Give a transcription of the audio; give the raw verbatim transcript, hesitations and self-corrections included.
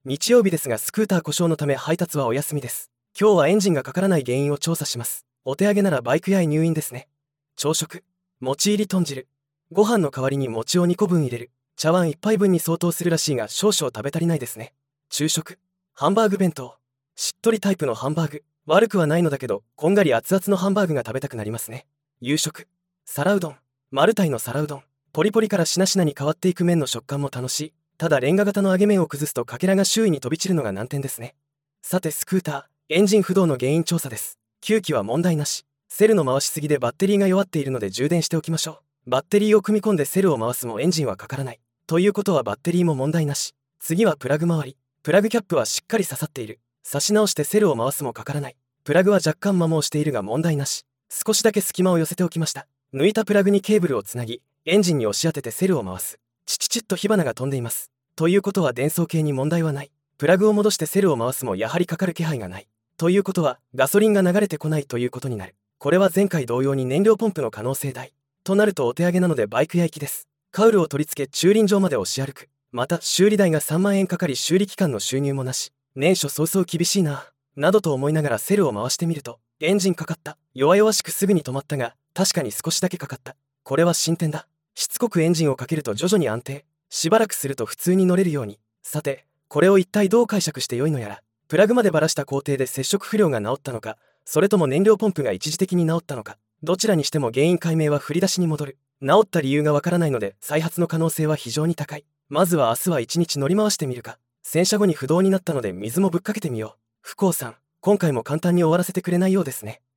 日曜日ですがスクーター故障のため配達はお休みです。今日はエンジンがかからない原因を調査します。お手上げならバイク屋へ入院ですね。朝食、餅入り豚汁。ご飯の代わりに餅をにこぶん入れる。茶碗いっぱいぶんに相当するらしいが少々食べ足りないですね。昼食、ハンバーグ弁当。しっとりタイプのハンバーグ。悪くはないのだけどこんがり熱々のハンバーグが食べたくなりますね。夕食、皿うどん。マルタイの皿うどん。ポリポリからしなしなに変わっていく麺の食感も楽しい。ただレンガ型の揚げ麺を崩すとかけらが周囲に飛び散るのが難点ですね。さてスクーター、エンジン不動の原因調査です。吸気は問題なし。セルの回しすぎでバッテリーが弱っているので充電しておきましょう。バッテリーを組み込んでセルを回すもエンジンはかからない。ということはバッテリーも問題なし。次はプラグ周り。プラグキャップはしっかり刺さっている。差し直してセルを回すもかからない。プラグは若干摩耗しているが問題なし。少しだけ隙間を寄せておきました。抜いたプラグにケーブルをつなぎ、エンジンに押し当ててセルを回す。チチチッと火花が飛んでいます。ということは電装系に問題はない。プラグを戻してセルを回すもやはりかかる気配がない。ということはガソリンが流れてこないということになる。これは前回同様に燃料ポンプの可能性大。となるとお手上げなのでバイク屋行きです。カウルを取り付け駐輪場まで押し歩く。また修理代がさんまんえんかかり修理期間の収入もなし。年初早々厳しいななどと思いながらセルを回してみるとエンジンかかった。弱々しくすぐに止まったが確かに少しだけかかった。これは進展だ。しつこくエンジンをかけると徐々に安定。しばらくすると普通に乗れるように。さてこれを一体どう解釈してよいのやら。プラグまでばらした工程で接触不良が治ったのか、それとも燃料ポンプが一時的に治ったのか。どちらにしても原因解明は振り出しに戻る。治った理由がわからないので再発の可能性は非常に高い。まずは明日は一日乗り回してみるか。洗車後に不動になったので水もぶっかけてみよう。不幸さん、今回も簡単に終わらせてくれないようですね。